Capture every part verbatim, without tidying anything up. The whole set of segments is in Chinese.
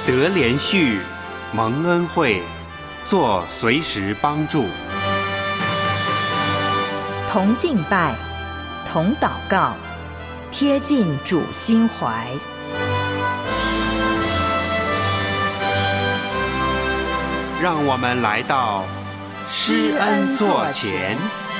得连续，蒙恩惠，做随时帮助。 同敬拜，同祷告，贴近主心怀。 让我们来到施恩座前。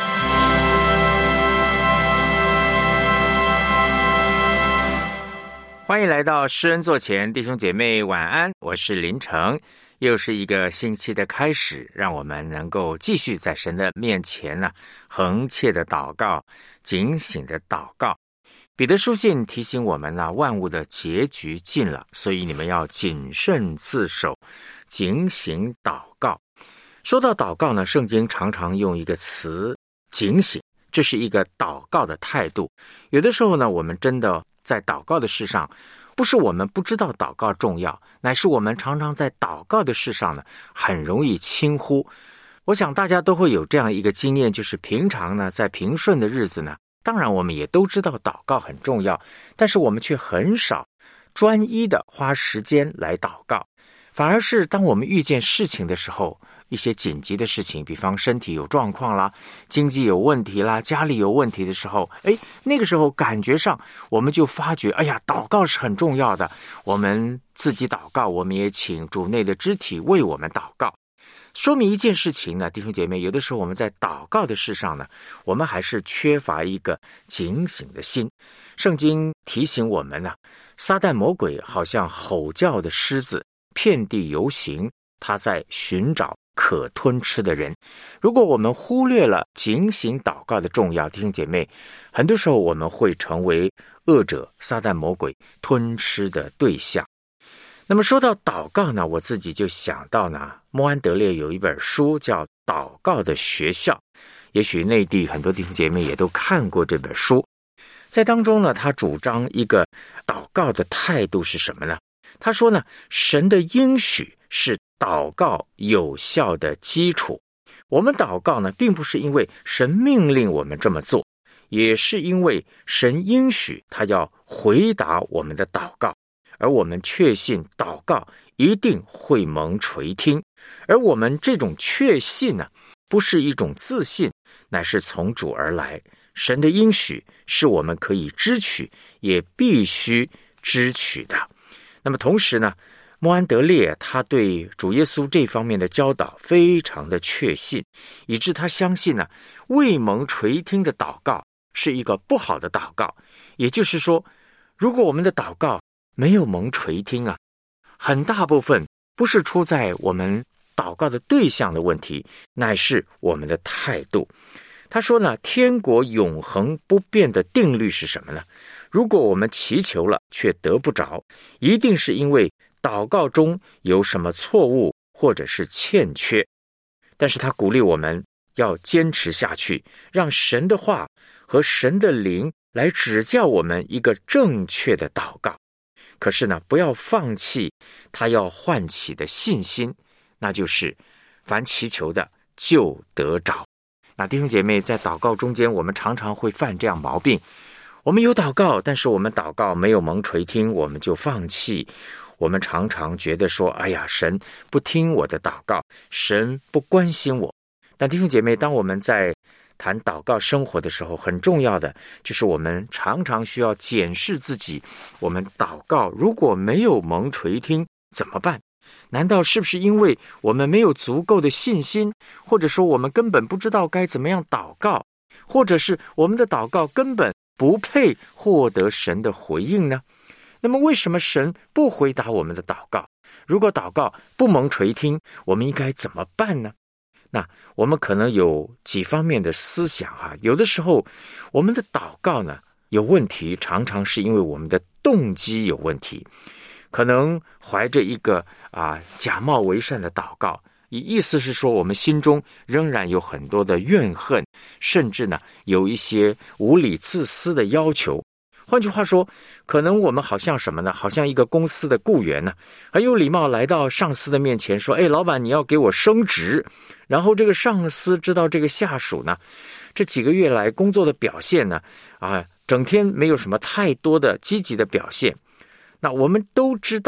欢迎来到施恩座前，弟兄姐妹晚安，我是林成。又是一个星期的开始，让我们能够继续在神的面前呢，恒切的祷告，警醒的祷告。彼得书信提醒我们呢，万物的结局近了，所以你们要谨慎自守，警醒祷告。说到祷告呢，圣经常常用一个词警醒，这是一个祷告的态度。有的时候呢，我们真的在祷告的事上，不是我们不知道祷告重要，乃是我们常常在祷告的事上呢，很容易轻忽。我想大家都会有这样一个经验，就是平常呢，在平顺的日子呢，当然我们也都知道祷告很重要，但是我们却很少专一的花时间来祷告，反而是当我们遇见事情的时候，一些紧急的事情，比方身体有状况啦，经济有问题啦，家里有问题的时候，诶，那个时候感觉上我们就发觉，哎呀，祷告是很重要的。我们自己祷告，我们也请主内的肢体为我们祷告。说明一件事情呢，弟兄姐妹，有的时候我们在祷告的事上呢，我们还是缺乏一个警醒的心。圣经提醒我们呢，撒旦魔鬼好像吼叫的狮子，遍地游行，他在寻找可吞吃的人。如果我们忽略了警醒祷告的重要，弟兄姐妹，很多时候我们会成为恶者撒旦魔鬼吞吃的对象。那么说到祷告呢，我自己就想到呢，莫安德烈有一本书叫《祷告的学校》，也许内地很多弟兄姐妹也都看过这本书。在当中呢，他主张一个祷告的态度是什么呢？他说呢，神的应许是祷告有效的基础。我们祷告呢，并不是因为神命令我们这么做，也是因为神应许他要回答我们的祷告，而我们确信祷告一定会蒙垂听。而我们这种确信呢，不是一种自信，乃是从主而来。神的应许是我们可以支取，也必须支取的。那么同时呢，莫安德烈他对主耶稣这方面的教导非常的确信，以致他相信呢，未蒙垂听的祷告是一个不好的祷告。也就是说，如果我们的祷告没有蒙垂听啊，很大部分不是出在我们祷告的对象的问题，乃是我们的态度。他说呢，天国永恒不变的定律是什么呢？如果我们祈求了却得不着，一定是因为祷告中有什么错误或者是欠缺。但是他鼓励我们要坚持下去，让神的话和神的灵来指教我们一个正确的祷告。可是呢，不要放弃他要唤起的信心，那就是凡祈求的就得着。那弟兄姐妹，在祷告中间，我们常常会犯这样毛病，我们有祷告，但是我们祷告没有蒙垂听，我们就放弃。我们常常觉得说，哎呀，神不听我的祷告，神不关心我。但弟兄姐妹，当我们在谈祷告生活的时候，很重要的就是我们常常需要检视自己，我们祷告如果没有蒙垂听怎么办？难道是不是因为我们没有足够的信心，或者说我们根本不知道该怎么样祷告，或者是我们的祷告根本不配获得神的回应呢？那么为什么神不回答我们的祷告？如果祷告不蒙垂听，我们应该怎么办呢？那我们可能有几方面的思想啊，有的时候我们的祷告呢有问题，常常是因为我们的动机有问题，可能怀着一个啊假冒为善的祷告，意思是说我们心中仍然有很多的怨恨，甚至呢有一些无理自私的要求。换句话说，可能我们好像什么呢？好像一个公司的雇员呢，很有礼貌来到上司的面前说，哎，老板你要给我升职。然后这个上司知道这个下属呢，这几个月来工作的表现呢，啊，整天没有什么太多的积极的表现。那我们都知道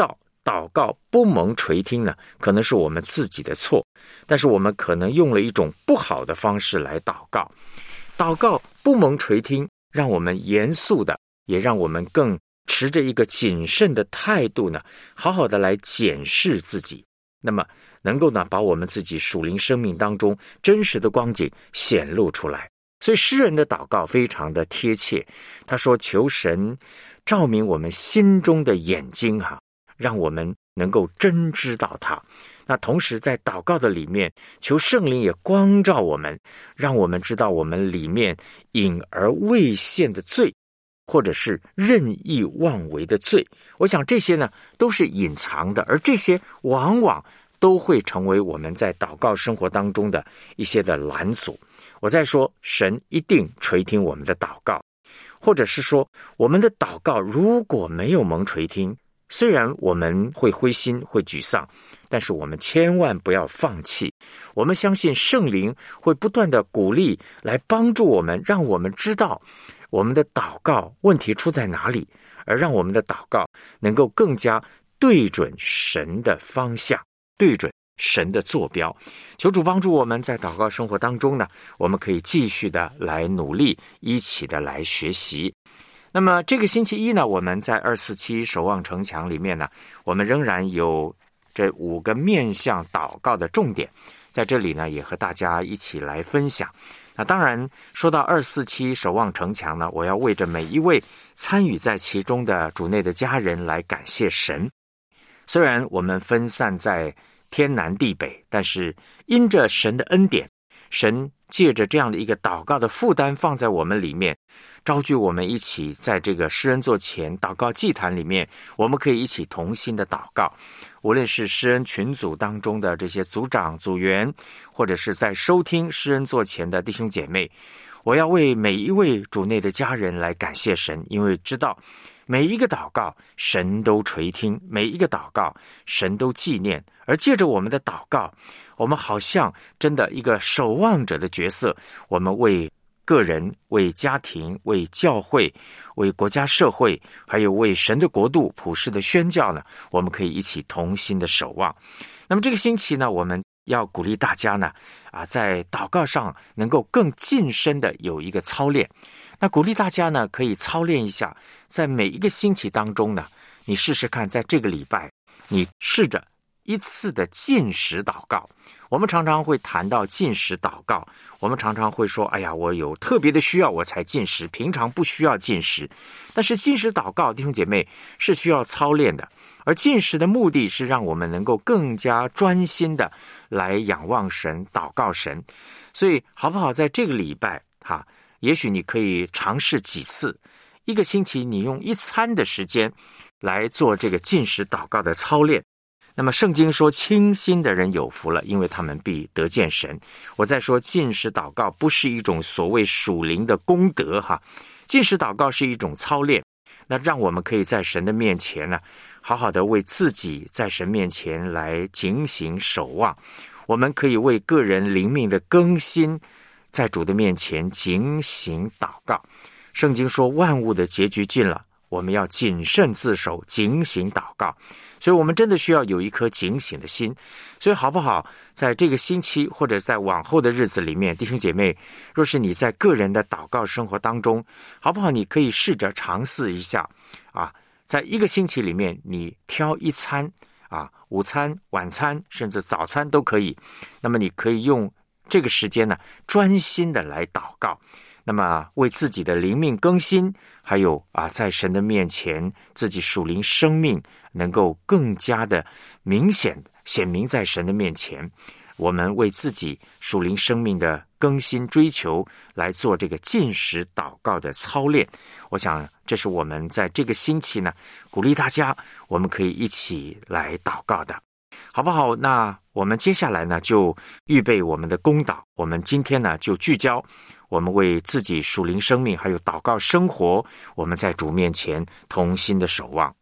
祷告不蒙垂听呢，可能是我们自己的错，但是我们可能用了一种不好的方式来祷告。祷告不蒙垂听，让我们严肃的，也让我们更持着一个谨慎的态度呢，好好的来检视自己，那么能够呢把我们自己属灵生命当中真实的光景显露出来。所以诗人的祷告非常的贴切，他说求神照明我们心中的眼睛哈、啊，让我们能够真知道他。那同时在祷告的里面，求圣灵也光照我们，让我们知道我们里面隐而未现的罪，或者是任意妄为的罪。我想这些呢都是隐藏的，而这些往往都会成为我们在祷告生活当中的一些的拦阻。我在说神一定垂听我们的祷告，或者是说我们的祷告如果没有蒙垂听，虽然我们会灰心会沮丧，但是我们千万不要放弃。我们相信圣灵会不断的鼓励来帮助我们，让我们知道我们的祷告问题出在哪里，而让我们的祷告能够更加对准神的方向，对准神的坐标。求主帮助我们在祷告生活当中呢，我们可以继续的来努力，一起的来学习。那么这个星期一呢，我们在二四七守望城墙里面呢，我们仍然有这五个面向祷告的重点，在这里呢也和大家一起来分享。那当然说到二四七守望城墙呢，我要为着每一位参与在其中的主内的家人来感谢神。虽然我们分散在天南地北，但是因着神的恩典，神借着这样的一个祷告的负担放在我们里面，召聚我们一起在这个施恩座前祷告祭坛里面，我们可以一起同心的祷告。无论是施恩群组当中的这些组长组员，或者是在收听施恩座前的弟兄姐妹，我要为每一位主内的家人来感谢神，因为知道每一个祷告神都垂听，每一个祷告神都纪念，而借着我们的祷告，我们好像真的一个守望者的角色，我们为个人、为家庭、为教会、为国家社会，还有为神的国度普世的宣教呢，我们可以一起同心的守望。那么这个星期呢，我们要鼓励大家呢，啊，在祷告上能够更近身的有一个操练。那鼓励大家呢，可以操练一下，在每一个星期当中呢，你试试看，在这个礼拜，你试着一次的禁食祷告。我们常常会谈到禁食祷告，我们常常会说，哎呀，我有特别的需要我才禁食，平常不需要禁食。但是禁食祷告，弟兄姐妹，是需要操练的。而禁食的目的是让我们能够更加专心的来仰望神、祷告神。所以好不好在这个礼拜哈，也许你可以尝试几次，一个星期你用一餐的时间来做这个禁食祷告的操练。那么圣经说清心的人有福了，因为他们必得见神。我在说禁食祷告不是一种所谓属灵的功德哈，禁食祷告是一种操练，那让我们可以在神的面前呢，好好的为自己在神面前来警醒守望。我们可以为个人灵命的更新，在主的面前警醒祷告。圣经说万物的结局近了，我们要谨慎自守，警醒祷告。所以我们真的需要有一颗警醒的心。所以好不好在这个星期或者在往后的日子里面，弟兄姐妹，若是你在个人的祷告生活当中，好不好你可以试着尝试一下啊，在一个星期里面你挑一餐啊，午餐、晚餐甚至早餐都可以，那么你可以用这个时间呢专心的来祷告，那么为自己的灵命更新，还有啊，在神的面前自己属灵生命能够更加的明显显明在神的面前，我们为自己属灵生命的更新追求来做这个禁食祷告的操练。我想这是我们在这个星期呢鼓励大家我们可以一起来祷告的，好不好？那我们接下来呢就预备我们的公祷，我们今天呢就聚焦我们为自己属灵生命还有祷告生活，我们在主面前同心的守望。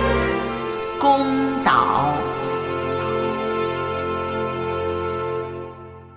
公祷。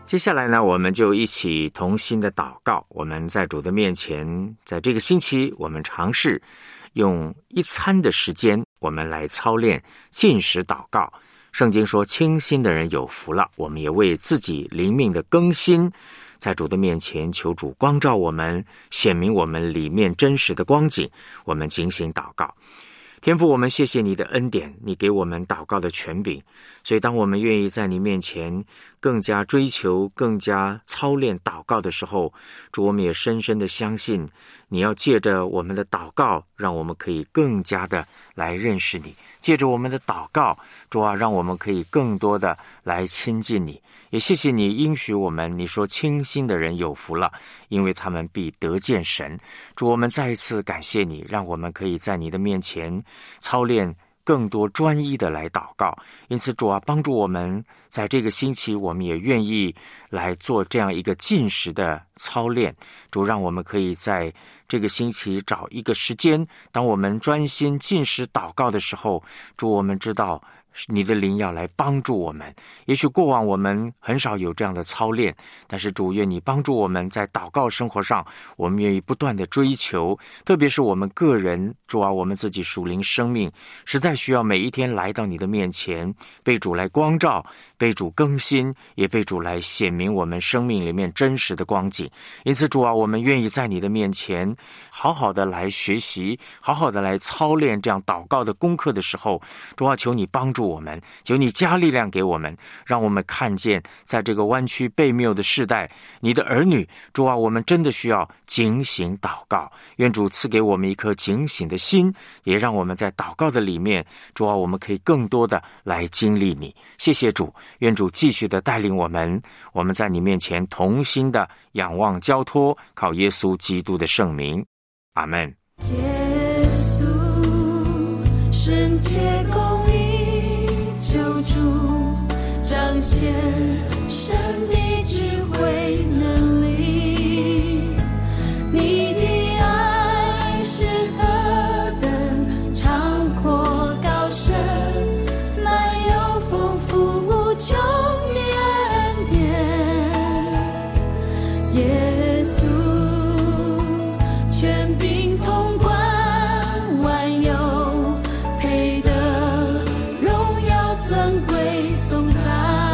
接下来呢，我们就一起同心的祷告。我们在主的面前，在这个星期，我们尝试用一餐的时间，我们来操练禁食祷告。圣经说，清心的人有福了。我们也为自己灵命的更新，在主的面前求主光照我们，显明我们里面真实的光景。我们警醒祷告。天父，我们谢谢你的恩典，你给我们祷告的权柄。所以当我们愿意在你面前更加追求，更加操练祷告的时候，主，我们也深深的相信你要借着我们的祷告，让我们可以更加的来认识你。借着我们的祷告，主啊，让我们可以更多的来亲近你。也谢谢你应许我们，你说清心的人有福了，因为他们必得见神。主，我们再一次感谢你，让我们可以在你的面前操练更多专一的来祷告。因此主啊，帮助我们在这个星期，我们也愿意来做这样一个禁食的操练。主，让我们可以在这个星期找一个时间，当我们专心禁食祷告的时候，主，我们知道你的灵要来帮助我们。也许过往我们很少有这样的操练，但是主，愿你帮助我们在祷告生活上，我们愿意不断的追求，特别是我们个人，主啊，我们自己属灵生命实在需要每一天来到你的面前，被主来光照，被主更新，也被主来显明我们生命里面真实的光景。因此主啊，我们愿意在你的面前好好的来学习，好好的来操练这样祷告的功课的时候，主啊，求你帮助我们，求你加力量给我们，让我们看见在这个弯曲悖谬的世代，你的儿女，主啊，我们真的需要警醒祷告。愿主赐给我们一颗警醒的心，也让我们在祷告的里面，主啊，我们可以更多的来经历你。谢谢主，愿主继续的带领我们，我们在你面前同心的仰望交托，靠耶稣基督的圣名，阿们。 耶稣，圣洁公义救主，彰显神的智慧能力，你的爱是何等长阔高深，满有丰富无穷的恩典。耶稣，权柄统管万有，配得荣耀尊贵颂赞。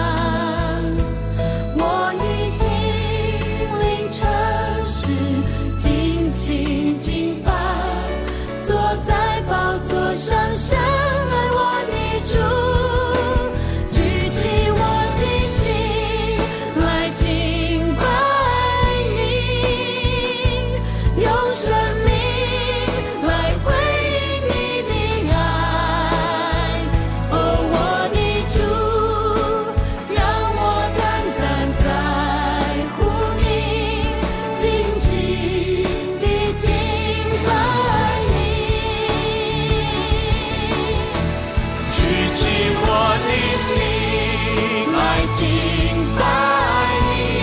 我以心灵诚实尽情敬拜，坐在宝座上深爱我的主，举起我的心来敬拜你，用生命来回应你的爱。哦，我的主，让我单单在乎你，尽情地敬拜你，举起我的心来敬拜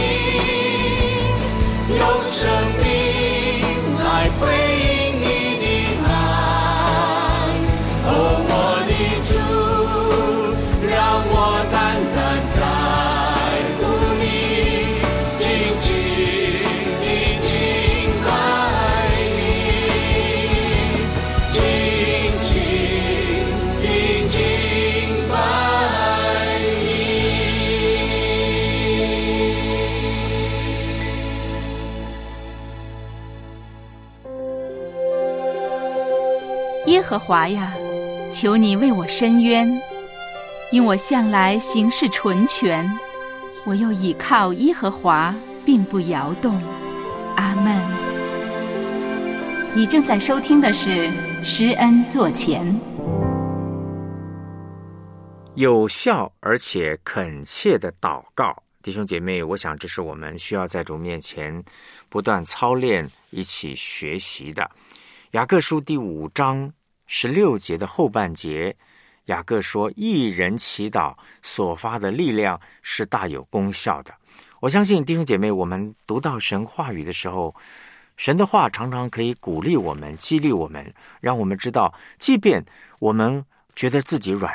你，用生命来回应你的爱。哦，我的主，让我单单在乎你，尽情地敬拜你，尽情地敬拜你。 耶和华呀，求你为我伸冤，因我向来行事纯全，我又倚靠耶和华，并不摇动。阿们。你正在收听的是施恩座前。 有效而且恳切的祷告，弟兄姐妹，我想这是我们需要在主面前不断操练，一起学习的。雅各书第五章十六节的后半节，雅各说，义人祈祷所发的力量是大有功效的。我相信弟兄姐妹，我们读到神话语的时候，神的话常常可以鼓励我们，激励我们，让我们知道，即便我们觉得自己软弱，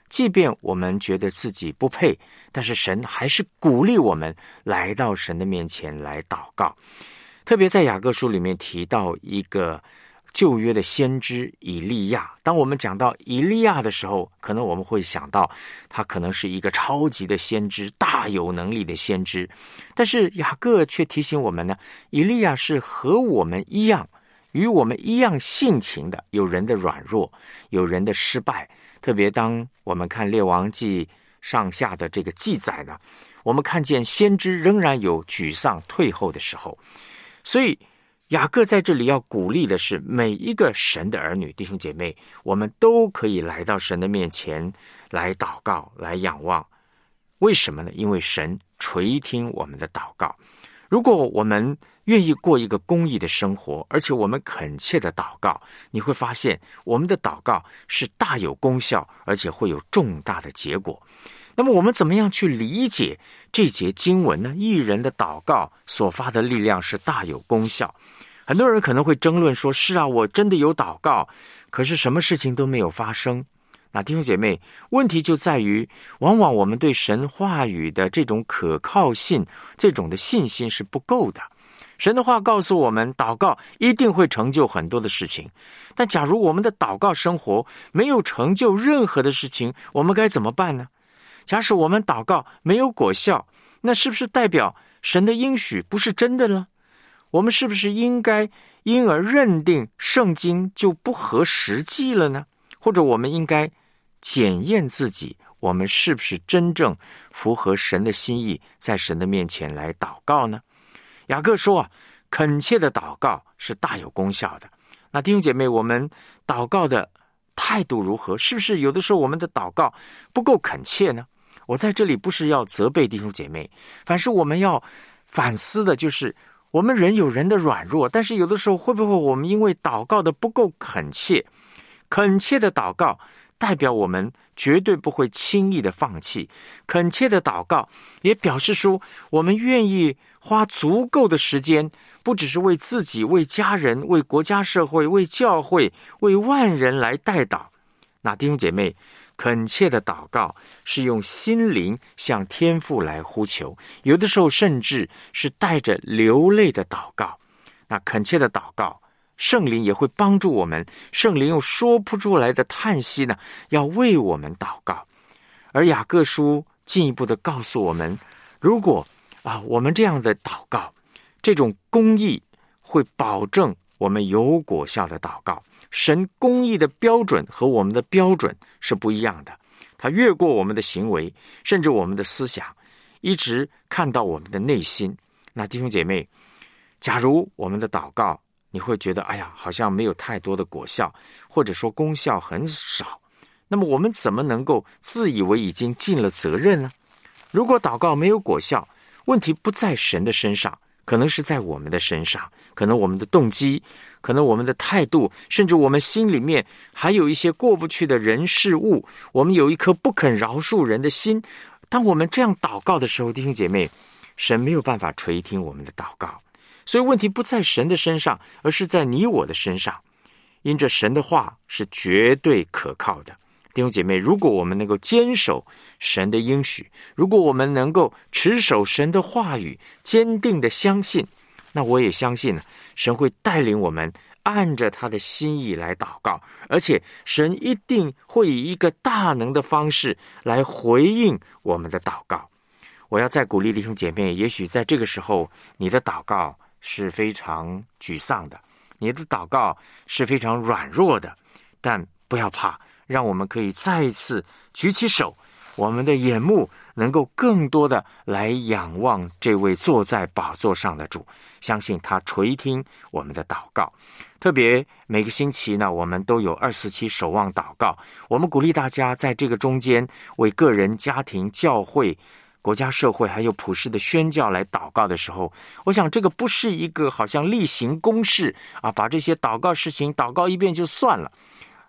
即便我们觉得自己不配，但是神还是鼓励我们来到神的面前来祷告。特别在雅各书里面提到一个旧约的先知以利亚，当我们讲到以利亚的时候，可能我们会想到他可能是一个超级的先知，大有能力的先知。但是雅各却提醒我们呢，以利亚是和我们一样，与我们一样性情的，有人的软弱，有人的失败。特别当我们看列王记上下的这个记载呢，我们看见先知仍然有沮丧退后的时候。所以雅各在这里要鼓励的是，每一个神的儿女弟兄姐妹，我们都可以来到神的面前来祷告，来仰望。为什么呢？因为神垂听我们的祷告。如果我们愿意过一个公义的生活，而且我们恳切的祷告，你会发现我们的祷告是大有功效，而且会有重大的结果。那么我们怎么样去理解这节经文呢？义人的祷告所发的力量是大有功效。很多人可能会争论说，是啊，我真的有祷告，可是什么事情都没有发生。那弟兄姐妹，问题就在于，往往我们对神话语的这种可靠性，这种的信心是不够的。神的话告诉我们，祷告一定会成就很多的事情，但假如我们的祷告生活没有成就任何的事情，我们该怎么办呢？假使我们祷告没有果效，那是不是代表神的应许不是真的了？我们是不是应该因而认定圣经就不合实际了呢？或者我们应该检验自己，我们是不是真正符合神的心意，在神的面前来祷告呢？雅各说啊，恳切的祷告是大有功效的。那弟兄姐妹，我们祷告的态度如何？是不是有的时候我们的祷告不够恳切呢？我在这里不是要责备弟兄姐妹，反是我们要反思的，就是我们人有人的软弱，但是有的时候会不会我们因为祷告的不够恳切，恳切的祷告代表我们绝对不会轻易的放弃，恳切的祷告也表示出我们愿意花足够的时间，不只是为自己、为家人、为国家社会、为教会、为万人来代祷。那弟兄姐妹，恳切的祷告是用心灵向天父来呼求，有的时候甚至是带着流泪的祷告。那恳切的祷告，圣灵也会帮助我们，圣灵用说不出来的叹息呢，要为我们祷告。而雅各书进一步的告诉我们，如果啊我们这样的祷告，这种公义会保证我们有果效的祷告。神公义的标准和我们的标准是不一样的，他越过我们的行为，甚至我们的思想，一直看到我们的内心。那弟兄姐妹，假如我们的祷告你会觉得哎呀好像没有太多的果效，或者说功效很少，那么我们怎么能够自以为已经尽了责任呢？如果祷告没有果效，问题不在神的身上，可能是在我们的身上，可能我们的动机，可能我们的态度，甚至我们心里面还有一些过不去的人事物，我们有一颗不肯饶恕人的心。当我们这样祷告的时候，弟兄姐妹，神没有办法垂听我们的祷告。所以问题不在神的身上，而是在你我的身上。因着神的话是绝对可靠的。弟兄姐妹，如果我们能够坚守神的应许，如果我们能够持守神的话语，坚定的相信，那我也相信神会带领我们按着他的心意来祷告，而且神一定会以一个大能的方式来回应我们的祷告。我要再鼓励弟兄姐妹，也许在这个时候你的祷告是非常沮丧的，你的祷告是非常软弱的，但不要怕，让我们可以再一次举起手，我们的眼目能够更多的来仰望这位坐在宝座上的主，相信他垂听我们的祷告。特别每个星期呢，我们都有二四七守望祷告，我们鼓励大家在这个中间为个人、家庭、教会、国家社会还有普世的宣教来祷告的时候，我想这个不是一个好像例行公事啊，把这些祷告事情祷告一遍就算了。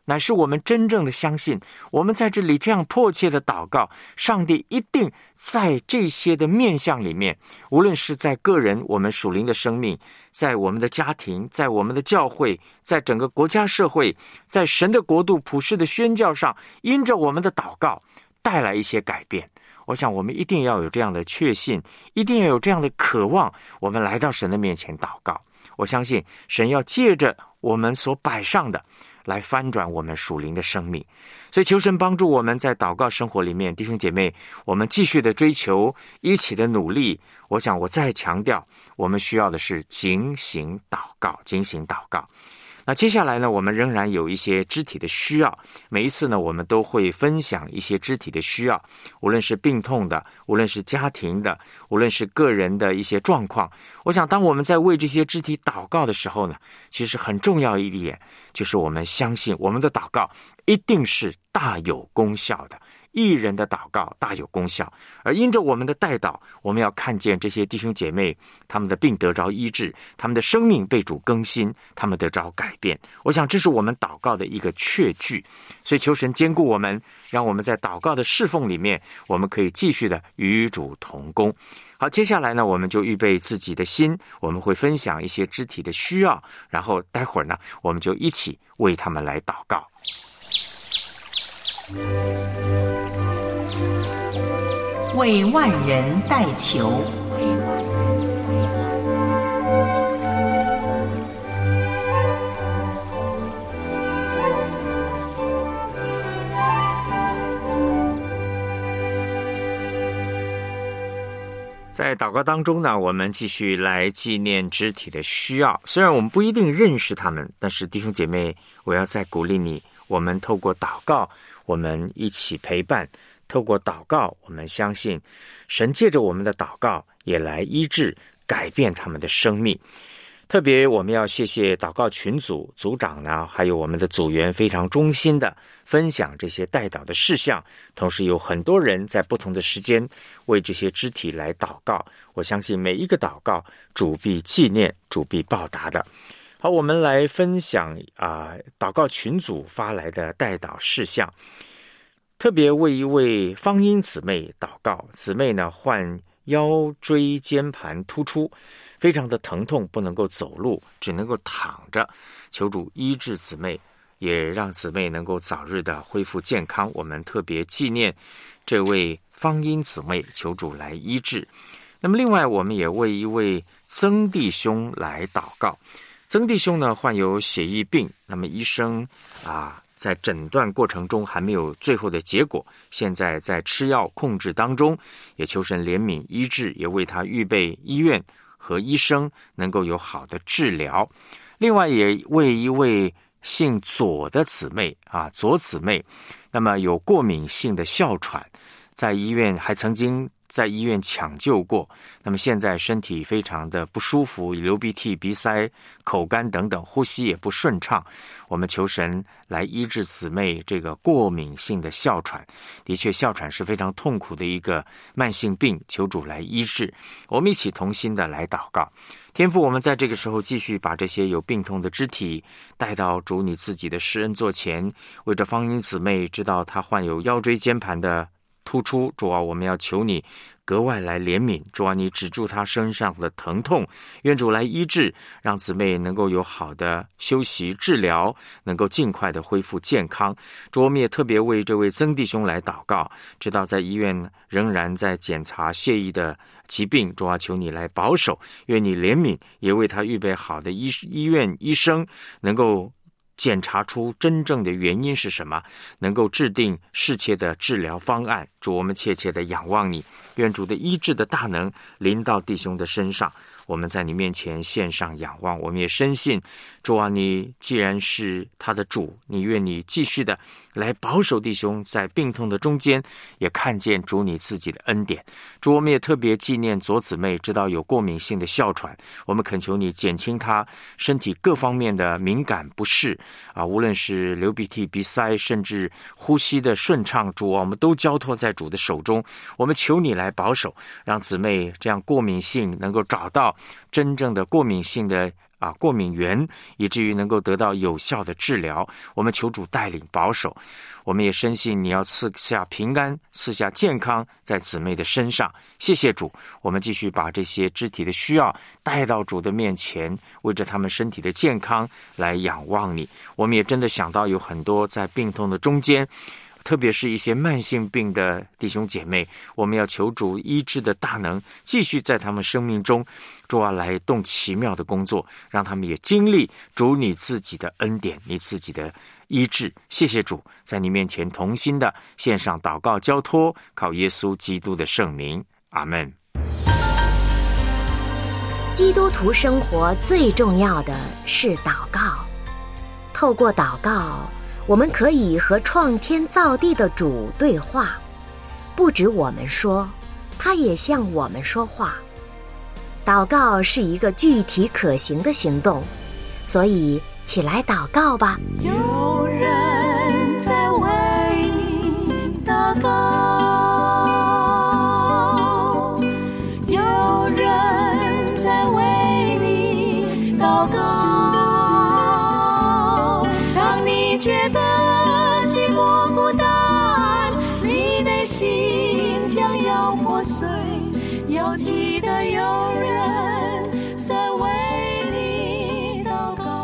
乃是我们真正的相信，我们在这里这样迫切的祷告，上帝一定在这些的面向里面，无论是在个人我们属灵的生命，在我们的家庭，在我们的教会，在整个国家社会，在神的国度普世的宣教上，因着我们的祷告带来一些改变。我想我们一定要有这样的确信，一定要有这样的渴望，我们来到神的面前祷告。我相信神要借着我们所摆上的来翻转我们属灵的生命。所以求神帮助我们在祷告生活里面，弟兄姐妹，我们继续的追求，一起的努力。我想我再强调，我们需要的是警醒祷告，警醒祷告。那接下来呢，我们仍然有一些肢体的需要，每一次呢，我们都会分享一些肢体的需要，无论是病痛的，无论是家庭的，无论是个人的一些状况。我想当我们在为这些肢体祷告的时候呢，其实很重要一点，就是我们相信我们的祷告一定是大有功效的，义人的祷告大有功效。而因着我们的代祷，我们要看见这些弟兄姐妹他们的病得着医治，他们的生命被主更新，他们得着改变。我想这是我们祷告的一个确据。所以求神坚固我们，让我们在祷告的侍奉里面，我们可以继续的与主同工。好，接下来呢，我们就预备自己的心，我们会分享一些肢体的需要，然后待会儿呢，我们就一起为他们来祷告。 为万人代求。 在祷告当中呢，我们继续来纪念肢体的需要。虽然我们不一定认识他们，但是弟兄姐妹，我要再鼓励你，我们透过祷告，我们一起陪伴，透过祷告，我们相信神借着我们的祷告也来医治改变他们的生命。特别我们要谢谢祷告群组组长呢，还有我们的组员非常忠心的分享这些代祷的事项，同时有很多人在不同的时间为这些肢体来祷告。我相信每一个祷告主必纪念，主必报答的。好，我们来分享啊、呃，祷告群组发来的代祷事项。特别为一位芳音姊妹祷告，姊妹呢患腰椎间盘突出，非常的疼痛，不能够走路，只能够躺着，求主医治姊妹，也让姊妹能够早日的恢复健康。我们特别纪念这位芳音姊妹，求主来医治。那么另外我们也为一位曾弟兄来祷告。曾弟兄呢患有血液病，那么医生啊在诊断过程中还没有最后的结果，现在在吃药控制当中，也求神怜悯医治，也为他预备医院和医生能够有好的治疗。另外也为一位姓左的姊妹啊，左姊妹，那么有过敏性的哮喘，在医院还曾经在医院抢救过，那么现在身体非常的不舒服，流鼻涕、鼻塞、口干等等，呼吸也不顺畅。我们求神来医治姊妹这个过敏性的哮喘。的确，哮喘是非常痛苦的一个慢性病，求主来医治。我们一起同心的来祷告。天父，我们在这个时候继续把这些有病痛的肢体带到主你自己的施恩座前，为着芳音姊妹知道她患有腰椎间盘的突出，主啊，我们要求你格外来怜悯，主啊，你止住他身上的疼痛，愿主来医治，让姊妹能够有好的休息治疗，能够尽快的恢复健康。主，我们也特别为这位曾弟兄来祷告，知道在医院仍然在检查血液的疾病，主啊，求你来保守，愿你怜悯，也为他预备好的医医院医生能够检查出真正的原因是什么，能够制定适切的治疗方案。主，我们切切的仰望你，愿主的医治的大能临到弟兄的身上。我们在你面前献上仰望，我们也深信，主啊，你既然是他的主，你愿你继续的来保守弟兄在病痛的中间，也看见主你自己的恩典。主，我们也特别纪念左姊妹，知道有过敏性的哮喘，我们恳求你减轻她身体各方面的敏感不适啊，无论是流鼻涕、鼻塞，甚至呼吸的顺畅，主啊，我们都交托在主的手中。我们求你来保守，让姊妹这样过敏性能够找到真正的过敏性的啊过敏源，以至于能够得到有效的治疗。我们求主带领保守，我们也深信你要赐下平安，赐下健康在姊妹的身上。谢谢主，我们继续把这些肢体的需要带到主的面前，为着他们身体的健康来仰望你。我们也真的想到有很多在病痛的中间，特别是一些慢性病的弟兄姐妹，我们要求主医治的大能继续在他们生命中，主啊来动奇妙的工作，让他们也经历主你自己的恩典，你自己的医治。谢谢主，在你面前同心的献上祷告交托，靠耶稣基督的圣名，阿们。 基督徒生活最重要的是祷告，透过祷告，我们可以和创天造地的主对话，不止我们说，他也向我们说话。祷告是一个具体可行的行动，所以起来祷告吧。 有人在为你祷告，有人在为你祷告，当你觉得寂寞孤单，你内心将要破碎，要记得有人在为你祷告。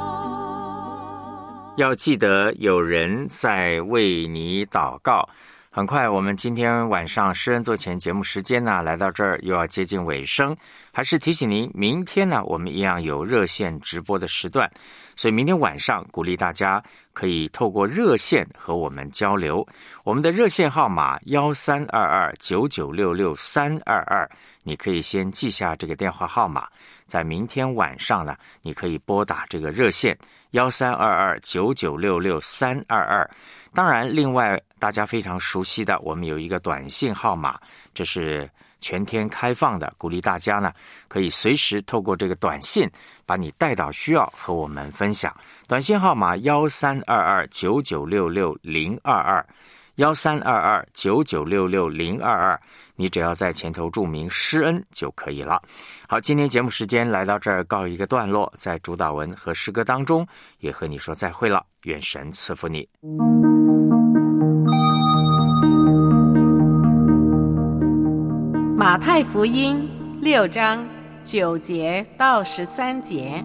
要记得有人在为你祷告。很快我们今天晚上施恩座前节目时间呢来到这儿又要接近尾声，还是提醒您，明天呢我们一样有热线直播的时段，所以明天晚上鼓励大家可以透过热线和我们交流。我们的热线号码一三二二九九六六三二二，你可以先记下这个电话号码，在明天晚上呢你可以拨打这个热线一三二二九九六六三二二。当然另外大家非常熟悉的，我们有一个短信号码，这是全天开放的，鼓励大家呢可以随时透过这个短信把你带到需要和我们分享。短信号码一三二二九九六六零二二，一三二二九九六六零二二，你只要在前头注明施恩就可以了。好，今天节目时间来到这儿告一个段落，在主祷文和诗歌当中也和你说再会了，愿神赐福你。 马太福音六章九节到十三节，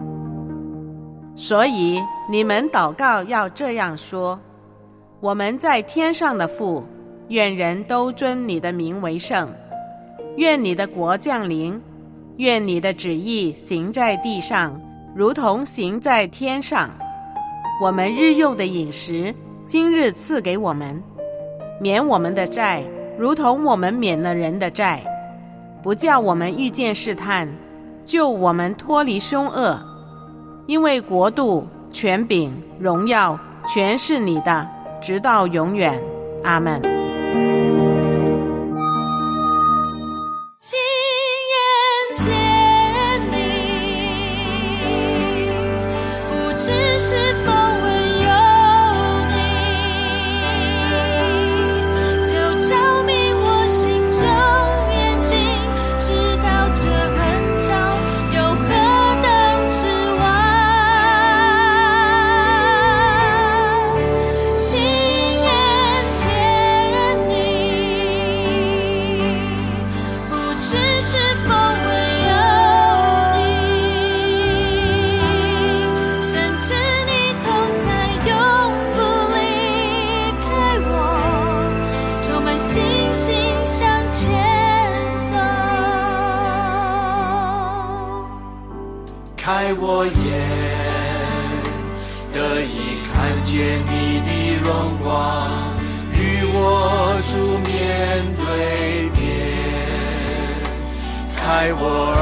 所以你们祷告要这样说：我们在天上的父，愿人都尊你的名为圣，愿你的国降临，愿你的旨意行在地上，如同行在天上。我们日用的饮食，今日赐给我们，免我们的债，如同我们免了人的债，不叫我们遇见试探，救我们脱离凶恶。因为国度、权柄、荣耀，全是你的，直到永远。阿们。 亲眼见你，不知是否开我眼，得以看见你的荣光，与我主面对面。开我耳，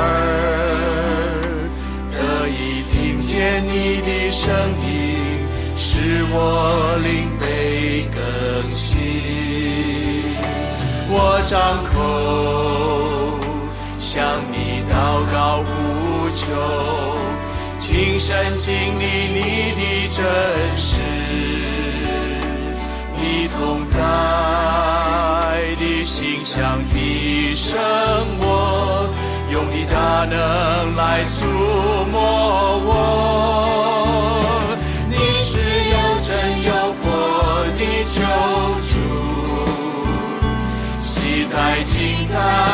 得以听见你的声音，使我灵被更新。我张口向你祷告呼求，亲身经历你的真实，你同在的形象提升我， 用你大能来触摸我。你是有真有活的救主，昔在今在